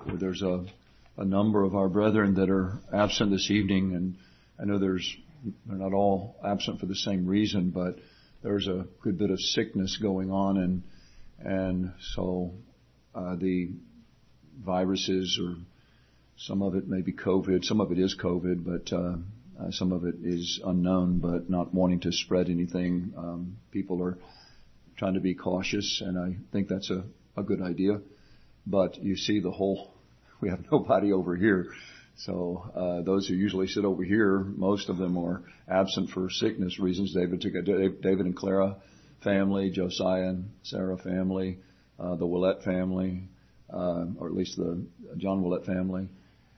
There's a number of our brethren that are absent this evening, and I know they're not all absent for the same reason, but there's a good bit of sickness going on, and so the viruses, or some of it may be COVID, some of it is COVID, but some of it is unknown, but not wanting to spread anything. People are trying to be cautious, and I think that's a good idea. But you see we have nobody over here. So those who usually sit over here, most of them are absent for sickness reasons. David and Clara family, Josiah and Sarah family, the Willett family, or at least the John Willett family.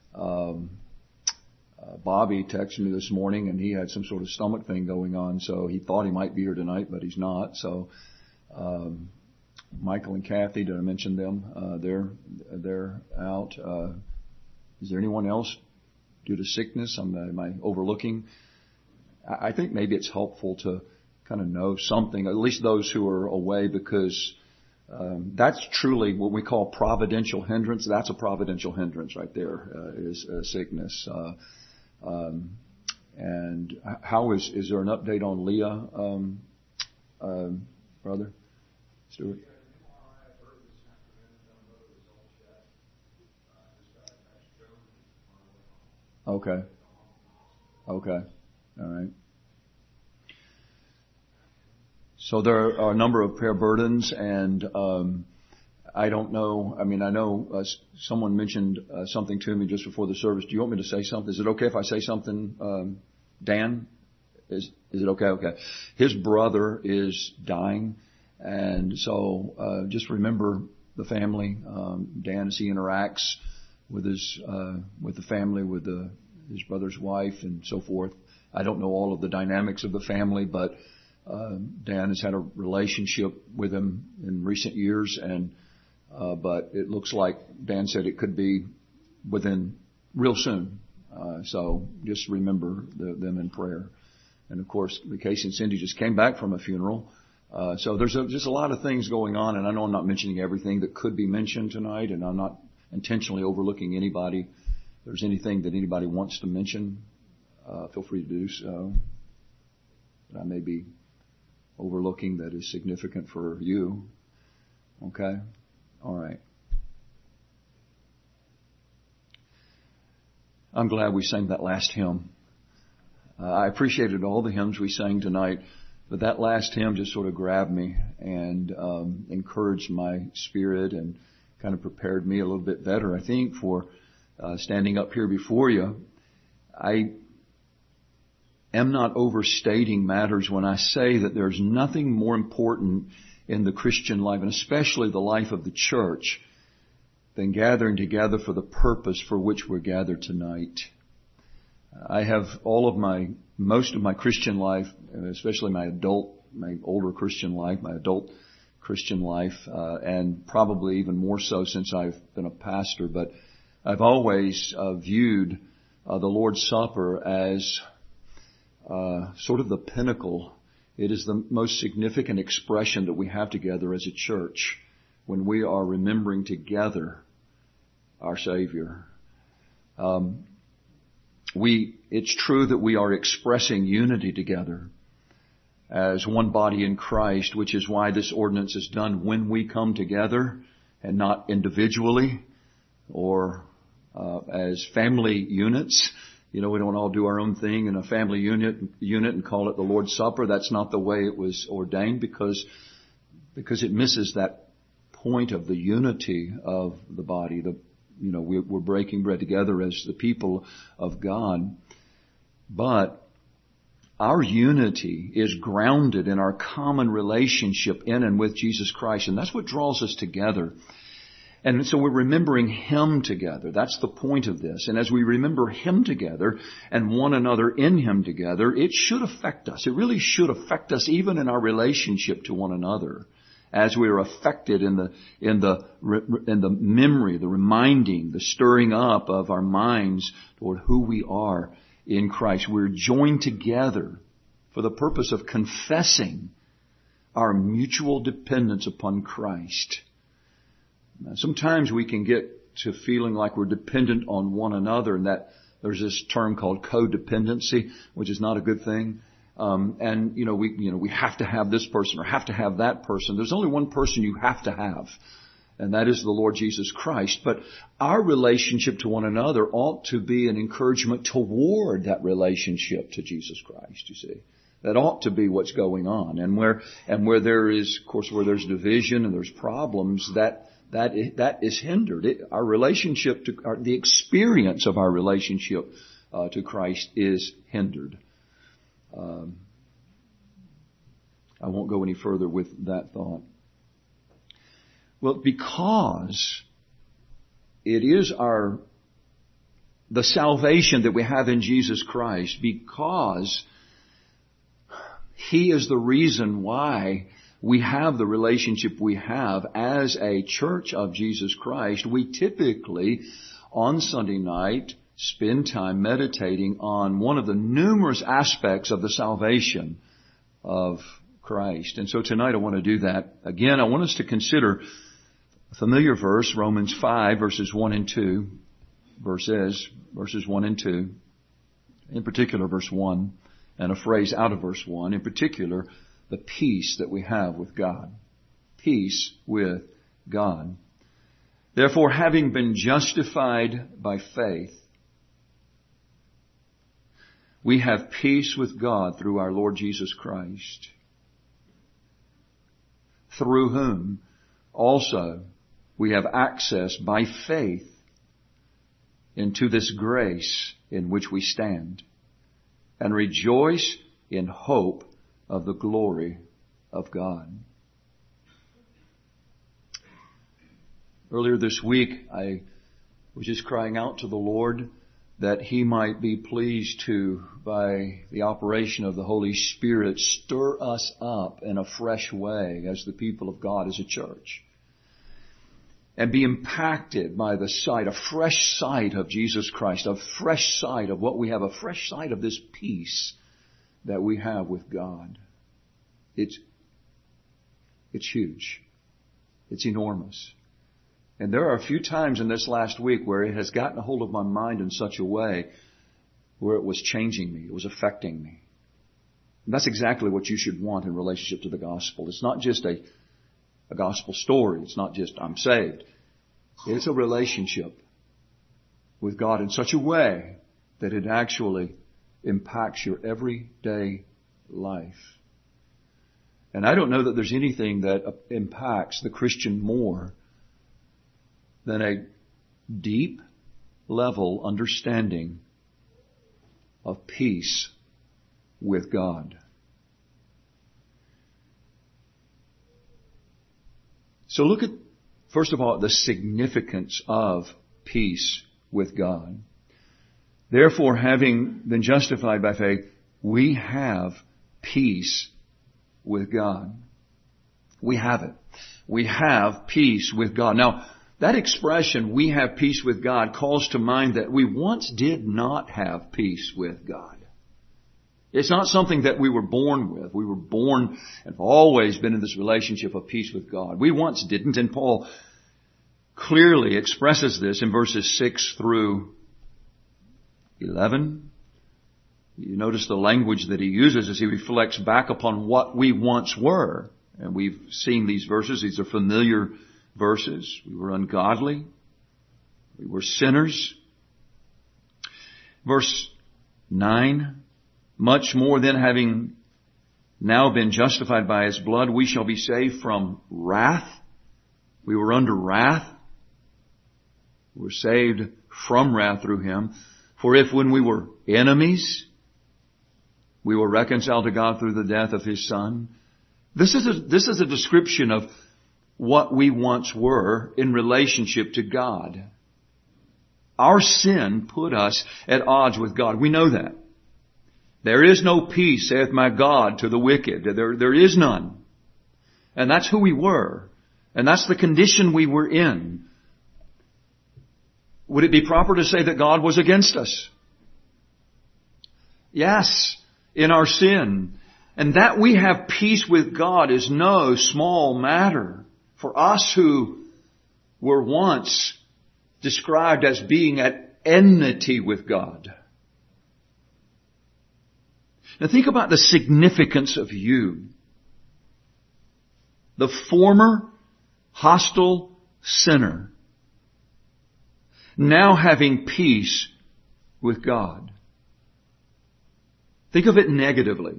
Bobby texted me this morning, and he had some sort of stomach thing going on, so he thought he might be here tonight, but he's not. So Michael and Kathy, did I mention them? They're out. Is there anyone else due to sickness? Am I overlooking? I think maybe it's helpful to kind of know something, at least those who are away, because that's truly what we call providential hindrance. That's a providential hindrance right there, is sickness. And how is there an update on Leah, brother Stuart? Okay. All right. So there are a number of prayer burdens, and I don't know. I mean, I know someone mentioned something to me just before the service. Do you want me to say something? Is it okay if I say something, Dan? Is it okay? Okay. His brother is dying, and so just remember the family. Dan, as he interacts with the family, with his brother's wife and so forth. I don't know all of the dynamics of the family, but Dan has had a relationship with him in recent years, and but it looks like Dan said it could be within real soon. So just remember them in prayer. And of course, Casey and Cindy just came back from a funeral. So there's just a lot of things going on, and I know I'm not mentioning everything that could be mentioned tonight, and I'm not intentionally overlooking anybody. If there's anything that anybody wants to mention, feel free to do so. That I may be overlooking that is significant for you. Okay? All right. I'm glad we sang that last hymn. I appreciated all the hymns we sang tonight, but that last hymn just sort of grabbed me and encouraged my spirit and kind of prepared me a little bit better, I think, for standing up here before you. I am not overstating matters when I say that there's nothing more important in the Christian life, and especially the life of the church, than gathering together for the purpose for which we're gathered tonight. I have most of my Christian life, especially my older Christian life, my adult Christian life, and probably even more so since I've been a pastor, but I've always viewed the Lord's Supper as sort of the pinnacle. It is the most significant expression that we have together as a church when we are remembering together our Savior. It's true that we are expressing unity together as one body in Christ, which is why this ordinance is done when we come together and not individually or as family units. You know, we don't all do our own thing in a family unit and call it the Lord's Supper. That's not the way it was ordained, because it misses that point of the unity of the body. We're breaking bread together as the people of God. But our unity is grounded in our common relationship in and with Jesus Christ, and that's what draws us together. And so we're remembering Him together. That's the point of this. And as we remember Him together and one another in Him together, it should affect us. It really should affect us even in our relationship to one another, as we are affected in the memory, the reminding, the stirring up of our minds toward who we are in Christ. We're joined together for the purpose of confessing our mutual dependence upon Christ. Now, sometimes we can get to feeling like we're dependent on one another, and that there's this term called codependency, which is not a good thing. And we have to have this person or have to have that person. There's only one person you have to have, and that is the Lord Jesus Christ. But our relationship to one another ought to be an encouragement toward that relationship to Jesus Christ, you see. That ought to be what's going on. And where there is, of course, where there's division and there's problems, that is hindered. Our relationship the experience of our relationship to Christ is hindered. I won't go any further with that thought. Well, because it is the salvation that we have in Jesus Christ, because He is the reason why we have the relationship we have as a church of Jesus Christ, we typically on Sunday night spend time meditating on one of the numerous aspects of the salvation of Christ. And so tonight I want to do that. Again, I want us to consider a familiar verse, Romans 5, verses 1 and 2. Verses 1 and 2. In particular, verse 1. And a phrase out of verse 1. In particular, the peace that we have with God. Peace with God. Therefore, having been justified by faith, we have peace with God through our Lord Jesus Christ, through whom also we have access by faith into this grace in which we stand, and rejoice in hope of the glory of God. Earlier this week, I was just crying out to the Lord that He might be pleased to, by the operation of the Holy Spirit, stir us up in a fresh way as the people of God, as a church, and be impacted by the sight, a fresh sight of Jesus Christ, a fresh sight of what we have, a fresh sight of this peace that we have with God. It's huge. It's enormous. And there are a few times in this last week where it has gotten a hold of my mind in such a way where it was changing me. It was affecting me. And that's exactly what you should want in relationship to the gospel. It's not just a gospel story. It's not just I'm saved. It's a relationship with God in such a way that it actually impacts your everyday life. And I don't know that there's anything that impacts the Christian more than a deep level understanding of peace with God. So look at, first of all, the significance of peace with God. Therefore, having been justified by faith, we have peace with God. We have it. We have peace with God. Now, that expression, we have peace with God, calls to mind that we once did not have peace with God. It's not something that we were born with. We were born and have always been in this relationship of peace with God. We once didn't, and Paul clearly expresses this in verses 6 through 11. You notice the language that he uses as he reflects back upon what we once were. And we've seen these verses. These are familiar verses. We were ungodly. We were sinners. Verse 9, much more than having now been justified by His blood, we shall be saved from wrath. We were under wrath. We were saved from wrath through Him. For if when we were enemies, we were reconciled to God through the death of His Son. This is a description of what we once were in relationship to God. Our sin put us at odds with God. We know that. There is no peace, saith my God, to the wicked. There is none. And that's who we were. And that's the condition we were in. Would it be proper to say that God was against us? Yes, in our sin. And that we have peace with God is no small matter. For us who were once described as being at enmity with God. Now think about the significance of you. The former hostile sinner, now having peace with God. Think of it negatively.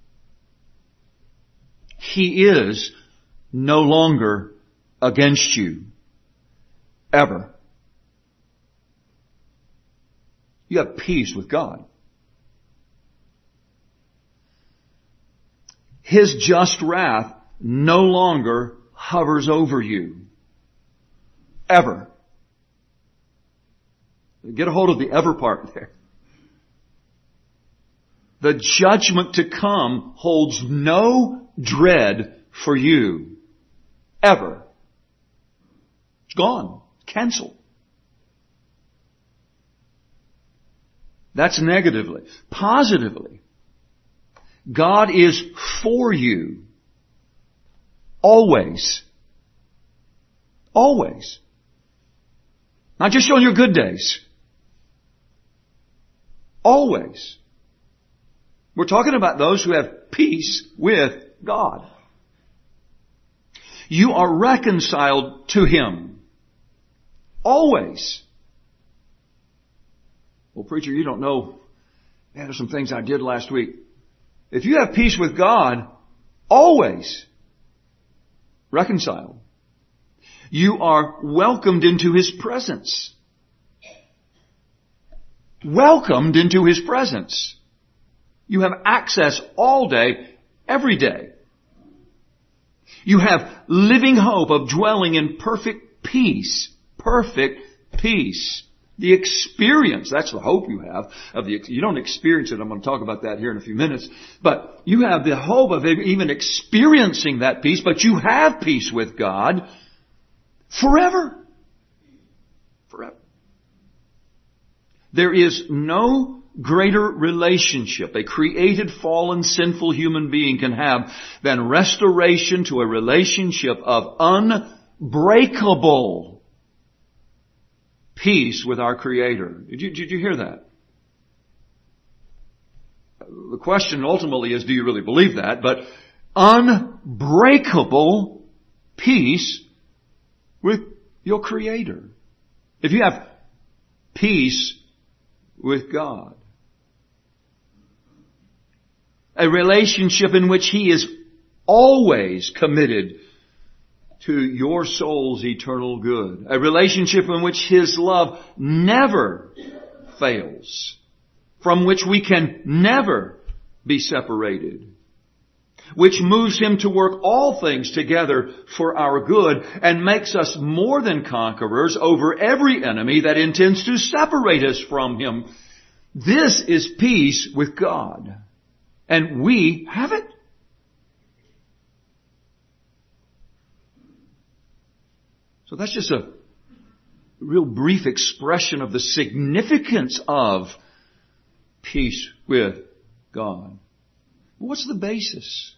He is no longer against you. Ever. You have peace with God. His just wrath no longer hovers over you. Ever. Get a hold of the ever part there. The judgment to come holds no dread for you. Ever. It's gone. Canceled. That's negatively. Positively, God is for you. Always. Always. Not just on your good days. Always. We're talking about those who have peace with God. You are reconciled to Him. Always. Well, preacher, you don't know. Man, there's some things I did last week. If you have peace with God, always reconciled. You are welcomed into His presence. Welcomed into His presence. You have access all day, every day. You have living hope of dwelling in perfect peace. Perfect peace. The experience, that's the hope you have of you don't experience it. I'm going to talk about that here in a few minutes. But you have the hope of even experiencing that peace, but you have peace with God forever. Forever. There is no greater relationship a created, fallen, sinful human being can have than restoration to a relationship of unbreakable peace with our Creator. Did you hear that? The question ultimately is, do you really believe that? But unbreakable peace with your Creator. If you have peace with God. A relationship in which He is always committed to your soul's eternal good. A relationship in which His love never fails. From which we can never be separated. Which moves Him to work all things together for our good and makes us more than conquerors over every enemy that intends to separate us from Him. This is peace with God. And we have it. So that's just a real brief expression of the significance of peace with God. What's the basis?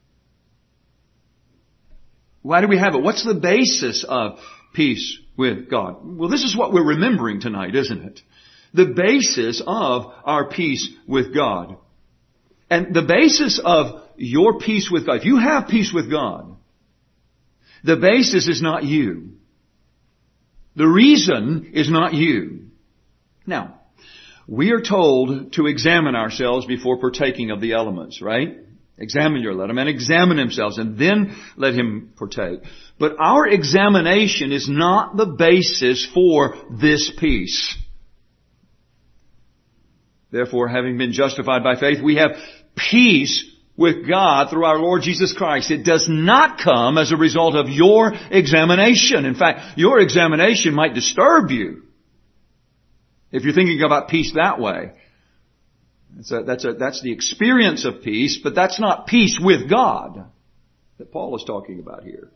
Why do we have it? What's the basis of peace with God? Well, this is what we're remembering tonight, isn't it? The basis of our peace with God. And the basis of your peace with God, if you have peace with God, the basis is not you. The reason is not you. Now, we are told to examine ourselves before partaking of the elements, right? Examine your, let a man examine himself and then let him partake. But our examination is not the basis for this peace. Therefore, having been justified by faith, we have peace with God through our Lord Jesus Christ. It does not come as a result of your examination. In fact, your examination might disturb you if you're thinking about peace that way. That's the experience of peace, but that's not peace with God that Paul is talking about here.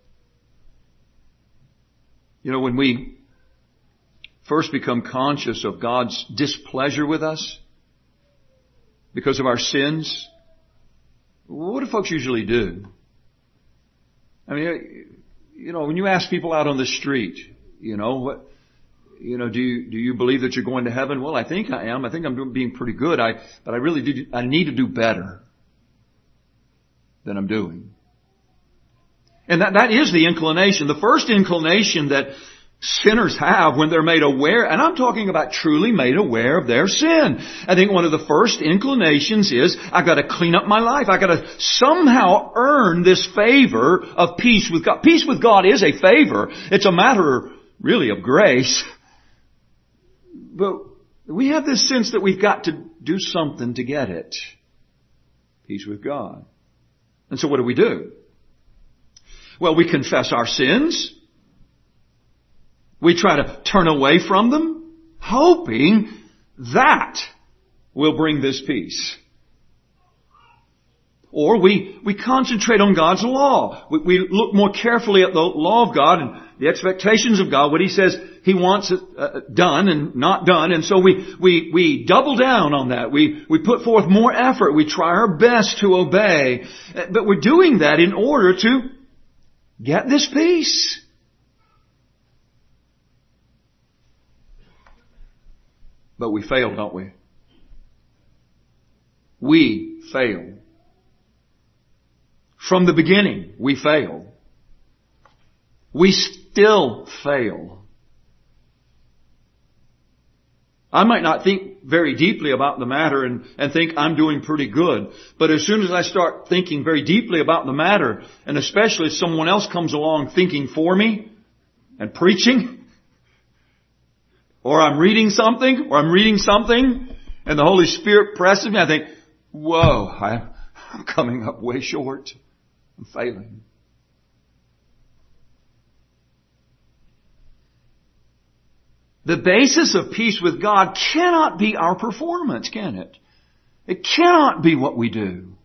You know, when we first become conscious of God's displeasure with us because of our sins, what do folks usually do? I mean, you know, when you ask people out on the street, you know, do you believe that you're going to heaven? Well, I think I am. I think I'm being pretty good. But I need to do better than I'm doing. And that is the inclination. The first inclination that sinners have when they're made aware, and I'm talking about truly made aware of their sin. I think one of the first inclinations is, I've got to clean up my life. I've got to somehow earn this favor of peace with God. Peace with God is a favor. It's a matter, really, of grace. But we have this sense that we've got to do something to get it. Peace with God. And so what do? Well, we confess our sins. We try to turn away from them, hoping that will bring this peace. Or we concentrate on God's law. We look more carefully at the law of God and the expectations of God, what He says He wants done and not done. And so we double down on that. We put forth more effort. We try our best to obey. But we're doing that in order to get this peace. But we fail, don't we? We fail. From the beginning, we fail. We still fail. I might not think very deeply about the matter and think I'm doing pretty good. But as soon as I start thinking very deeply about the matter, and especially if someone else comes along thinking for me and preaching, or I'm reading something, and the Holy Spirit presses me, I think, whoa, I'm coming up way short. I'm failing. The basis of peace with God cannot be our performance, can it? It cannot be what we do.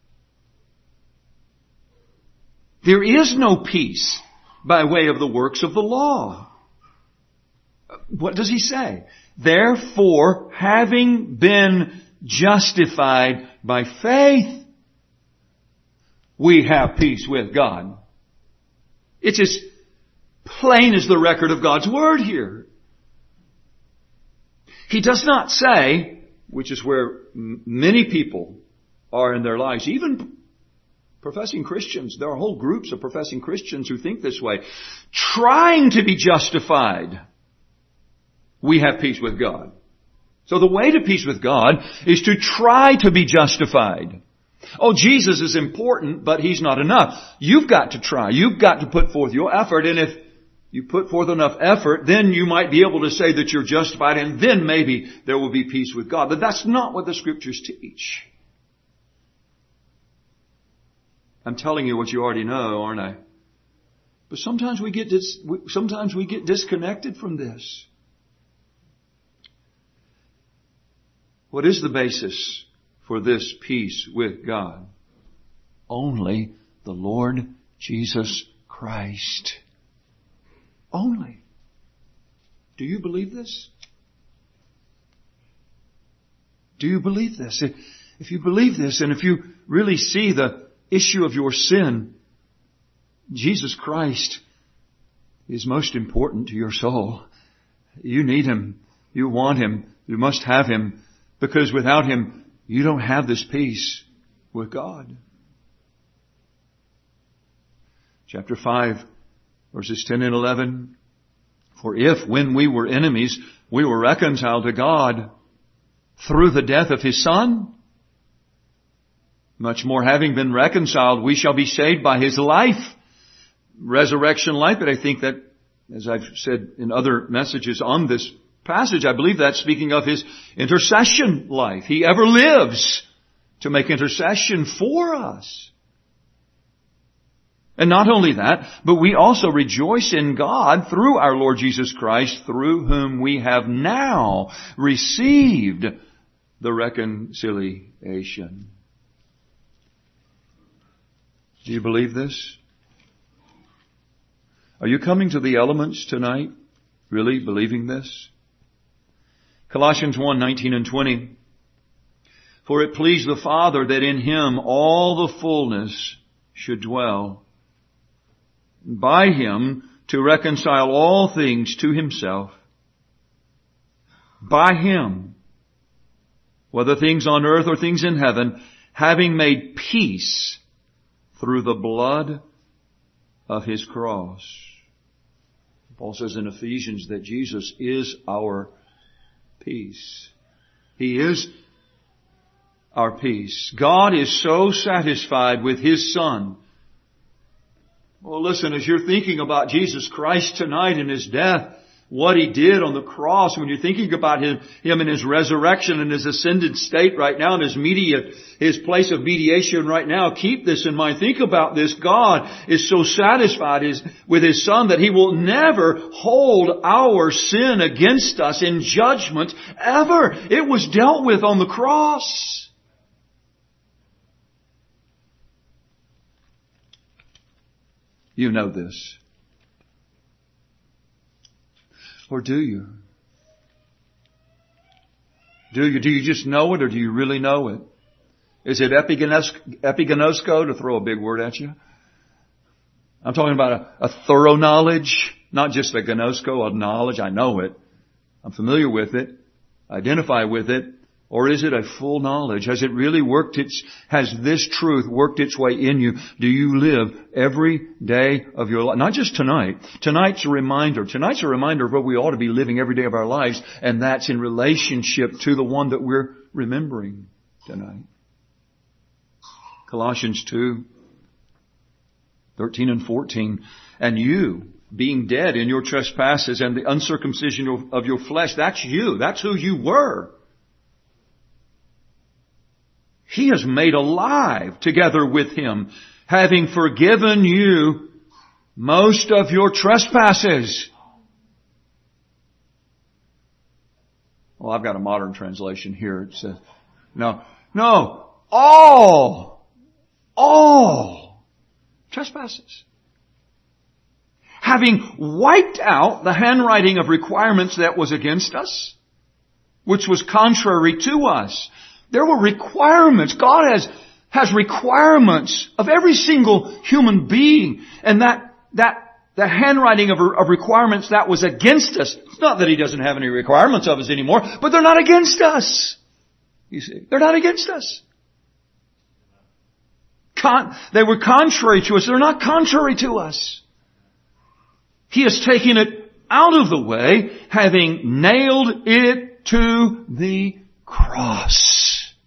There is no peace by way of the works of the law. What does He say? Therefore, having been justified by faith, we have peace with God. It's as plain as the record of God's Word here. He does not say, which is where many people are in their lives, even professing Christians. There are whole groups of professing Christians who think this way. Trying to be justified, we have peace with God. So the way to peace with God is to try to be justified. Oh, Jesus is important, but He's not enough. You've got to try. You've got to put forth your effort, and if you put forth enough effort, then you might be able to say that you're justified, and then maybe there will be peace with God. But that's not what the Scriptures teach. I'm telling you what you already know, aren't I? But sometimes we get disconnected from this. What is the basis for this peace with God? Only the Lord Jesus Christ. Only. Do you believe this? Do you believe this? If you believe this, and if you really see the issue of your sin, Jesus Christ is most important to your soul. You need Him. You want Him. You must have Him. Because without Him, you don't have this peace with God. Chapter 5, verses 10 and 11. For if, when we were enemies, we were reconciled to God through the death of His Son, much more having been reconciled, we shall be saved by His life. Resurrection life. But I think that, as I've said in other messages on this passage, I believe that's speaking of His intercession life. He ever lives to make intercession for us. And not only that, but we also rejoice in God through our Lord Jesus Christ, through whom we have now received the reconciliation. Do you believe this? Are you coming to the elements tonight, really believing this? Colossians 1:19 and 20. For it pleased the Father that in Him all the fullness should dwell, by Him to reconcile all things to Himself, by Him, whether things on earth or things in heaven, having made peace through the blood of His cross. Paul says in Ephesians that Jesus is our peace. He is our peace. God is so satisfied with His Son. Well, listen, as you're thinking about Jesus Christ tonight and His death, what He did on the cross, when you're thinking about Him in His resurrection and His ascended state right now, and His place of mediation right now, keep this in mind. Think about this. God is so satisfied with His Son that He will never hold our sin against us in judgment ever. It was dealt with on the cross. You know this. Or do you? Do you just know it, or do you really know it? Is it epiginosko, to throw a big word at you? I'm talking about a thorough knowledge, not just a gnosko of knowledge. I know it. I'm familiar with it. Identify with it. Or is it a full knowledge? Has it really has this truth worked its way in you? Do you live every day of your life? Not just tonight. Tonight's a reminder. Tonight's a reminder of what we ought to be living every day of our lives, and that's in relationship to the one that we're remembering tonight. Colossians 2:13 and 14. And you, being dead in your trespasses and the uncircumcision of your flesh, that's you. That's who you were. He has made alive together with Him, having forgiven you most of your trespasses. Well, I've got a modern translation here. It says, all trespasses. Having wiped out the handwriting of requirements that was against us, which was contrary to us. There were requirements. God has requirements of every single human being. And the handwriting of requirements that was against us. It's not that He doesn't have any requirements of us anymore, but they're not against us. You see, they're not against us. They were contrary to us. They're not contrary to us. He has taken it out of the way, having nailed it to the cross.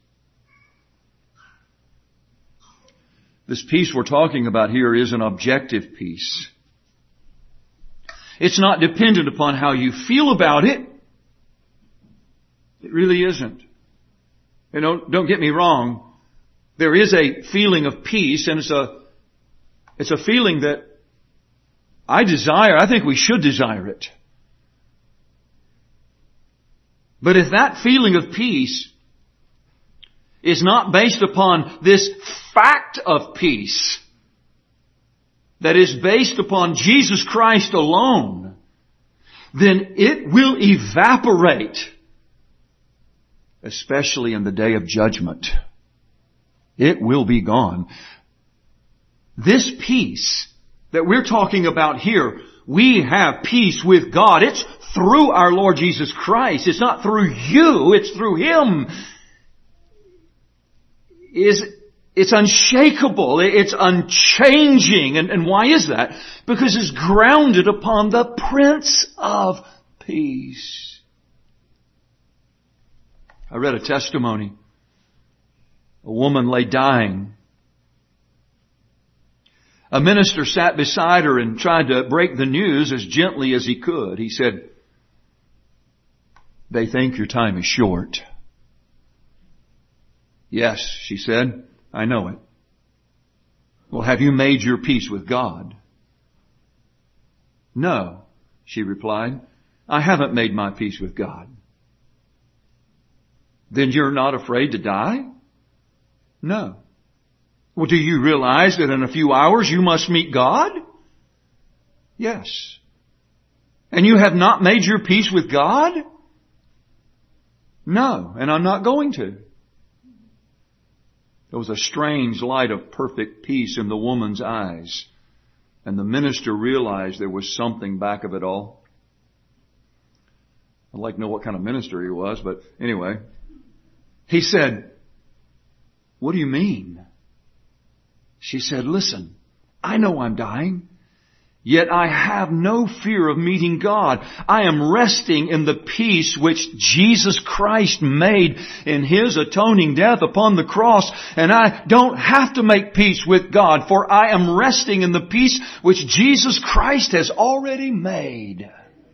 This peace we're talking about here is an objective peace. It's not dependent upon how you feel about it. It really isn't. You know, don't get me wrong. There is a feeling of peace, and it's a feeling that I desire. I think we should desire it. But if that feeling of peace is not based upon this fact of peace, that is based upon Jesus Christ alone, then it will evaporate, especially in the day of judgment. It will be gone. This peace that we're talking about here, we have peace with God. It's through our Lord Jesus Christ. It's not through you, it's through Him. It's unshakable. It's unchanging. And why is that? Because it's grounded upon the Prince of Peace. I read a testimony. A woman lay dying. A minister sat beside her and tried to break the news as gently as he could. He said, "They think your time is short." "Yes," she said, "I know it." "Well, have you made your peace with God?" "No," she replied, "I haven't made my peace with God." "Then you're not afraid to die?" "No." "Well, do you realize that in a few hours you must meet God?" "Yes." "And you have not made your peace with God?" "No, and I'm not going to." There was a strange light of perfect peace in the woman's eyes, and the minister realized there was something back of it all. I'd like to know what kind of minister he was, but anyway. He said, "What do you mean?" She said, "Listen, I know I'm dying. Yet I have no fear of meeting God. I am resting in the peace which Jesus Christ made in His atoning death upon the cross. And I don't have to make peace with God, for I am resting in the peace which Jesus Christ has already made."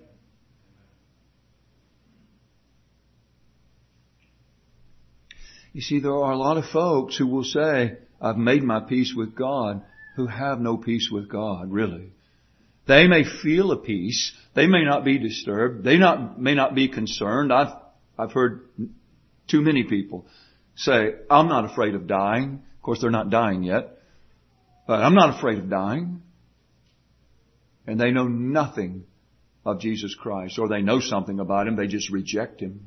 You see, there are a lot of folks who will say, "I've made my peace with God," who have no peace with God, really. They may feel a peace. They may not be disturbed. They may not be concerned. I've heard too many people say, "I'm not afraid of dying." Of course, they're not dying yet. But I'm not afraid of dying. And they know nothing of Jesus Christ. Or they know something about Him. They just reject Him.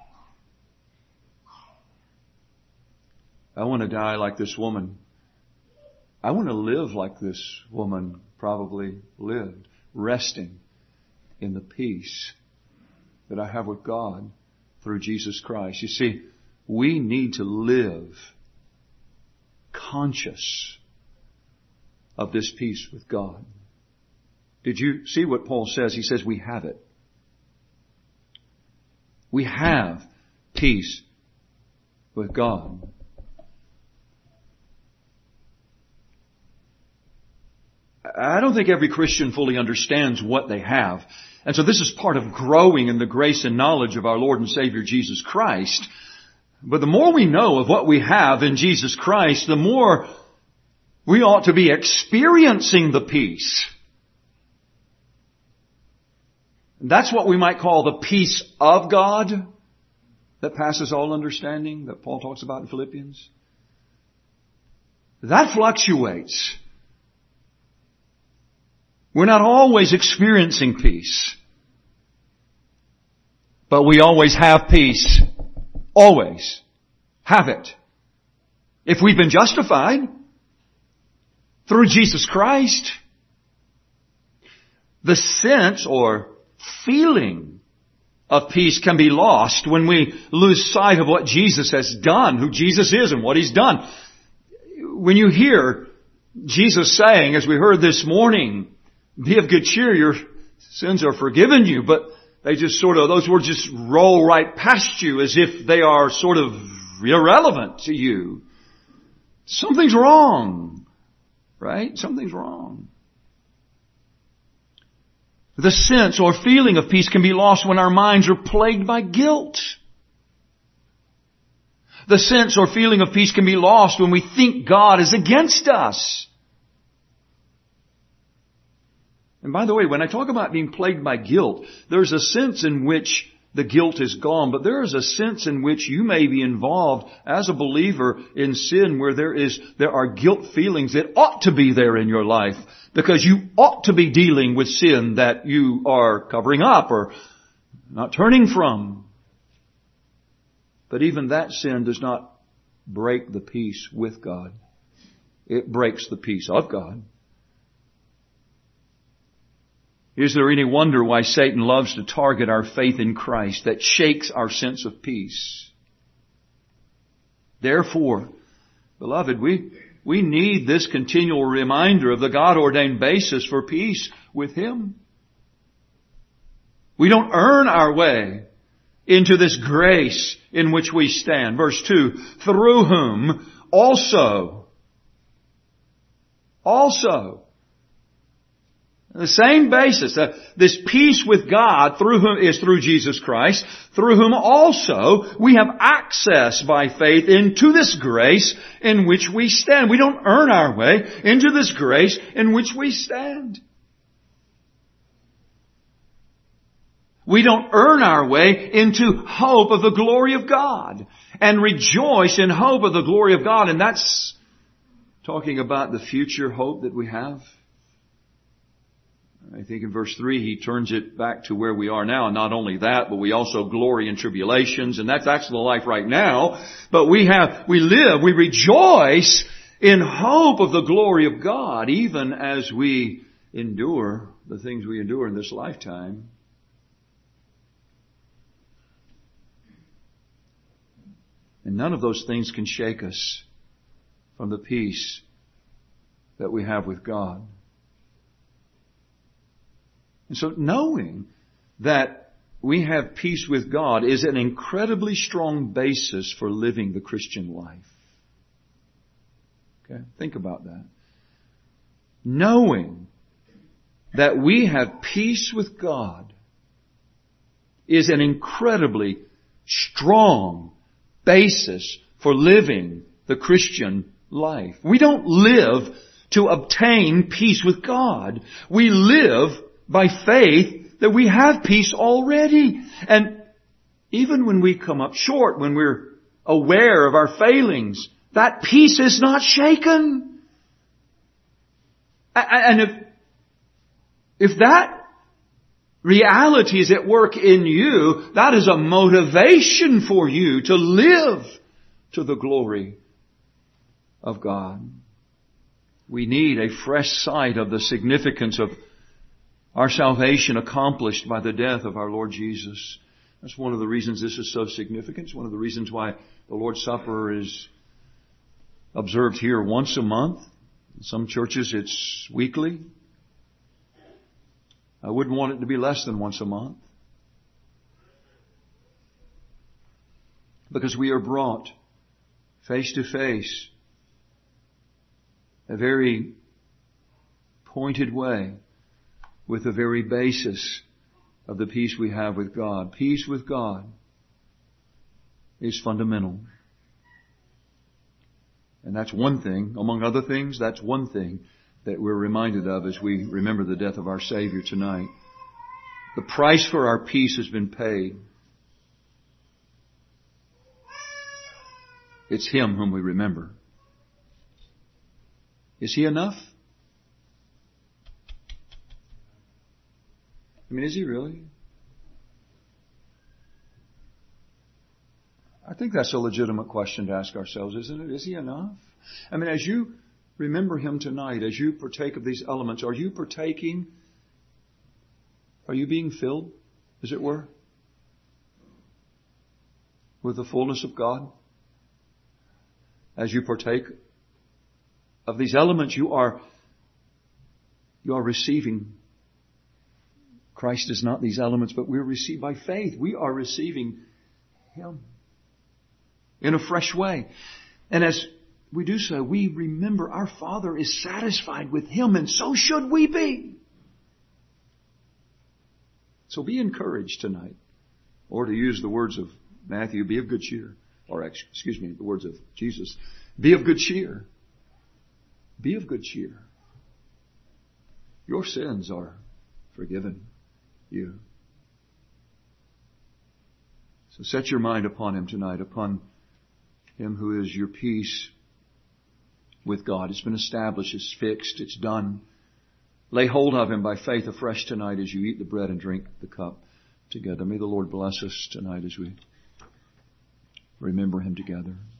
I want to die like this woman. I want to live like this woman probably lived, resting in the peace that I have with God through Jesus Christ. You see, we need to live conscious of this peace with God. Did you see what Paul says? He says we have it. We have peace with God. I don't think every Christian fully understands what they have. And so this is part of growing in the grace and knowledge of our Lord and Savior Jesus Christ. But the more we know of what we have in Jesus Christ, the more we ought to be experiencing the peace. That's what we might call the peace of God that passes all understanding that Paul talks about in Philippians. That fluctuates. We're not always experiencing peace. But we always have peace. Always. Have it. If we've been justified through Jesus Christ, the sense or feeling of peace can be lost when we lose sight of what Jesus has done, who Jesus is and what He's done. When you hear Jesus saying, as we heard this morning, "Be of good cheer, your sins are forgiven you," but they just those words just roll right past you as if they are sort of irrelevant to you. Something's wrong, right? Something's wrong. The sense or feeling of peace can be lost when our minds are plagued by guilt. The sense or feeling of peace can be lost when we think God is against us. And by the way, when I talk about being plagued by guilt, there's a sense in which the guilt is gone, but there is a sense in which you may be involved as a believer in sin where there are guilt feelings that ought to be there in your life because you ought to be dealing with sin that you are covering up or not turning from. But even that sin does not break the peace with God. It breaks the peace of God. Is there any wonder why Satan loves to target our faith in Christ that shakes our sense of peace? Therefore, beloved, we need this continual reminder of the God-ordained basis for peace with Him. We don't earn our way into this grace in which we stand. Verse 2, through whom also, the same basis, this peace with God is through Jesus Christ, through whom also we have access by faith into this grace in which we stand. We don't earn our way into this grace in which we stand. We don't earn our way into hope of the glory of God and rejoice in hope of the glory of God. And that's talking about the future hope that we have. I think in verse 3 he turns it back to where we are now. And not only that, but we also glory in tribulations. And that's actually the life right now. But we rejoice in hope of the glory of God, even as we endure the things we endure in this lifetime. And none of those things can shake us from the peace that we have with God. And so knowing that we have peace with God is an incredibly strong basis for living the Christian life. Okay? Think about that. Knowing that we have peace with God is an incredibly strong basis for living the Christian life. We don't live to obtain peace with God. We live by faith that we have peace already. And even when we come up short, when we're aware of our failings, that peace is not shaken. And if that reality is at work in you, that is a motivation for you to live to the glory of God. We need a fresh sight of the significance of our salvation accomplished by the death of our Lord Jesus. That's one of the reasons this is so significant. It's one of the reasons why the Lord's Supper is observed here once a month. In some churches it's weekly. I wouldn't want it to be less than once a month. Because we are brought face to face, a very pointed way, with the very basis of the peace we have with God. Peace with God is fundamental. And that's one thing, among other things, that's one thing that we're reminded of as we remember the death of our Savior tonight. The price for our peace has been paid. It's Him whom we remember. Is He enough? I mean, is He really? I think that's a legitimate question to ask ourselves, isn't it? Is He enough? I mean, as you remember Him tonight, as you partake of these elements, are you partaking? Are you being filled, as it were, with the fullness of God? As you partake of these elements, you are receiving. Christ is not these elements, but we're received by faith. We are receiving Him in a fresh way. And as we do so, we remember our Father is satisfied with Him, and so should we be. So be encouraged tonight. Or to use the words of Matthew, be of good cheer. Or excuse me, the words of Jesus, be of good cheer. Be of good cheer. Your sins are forgiven you. So set your mind upon Him tonight, upon Him who is your peace with God. It's been established, it's fixed, it's done. Lay hold of Him by faith afresh tonight as you eat the bread and drink the cup together. May the Lord bless us tonight as we remember Him together.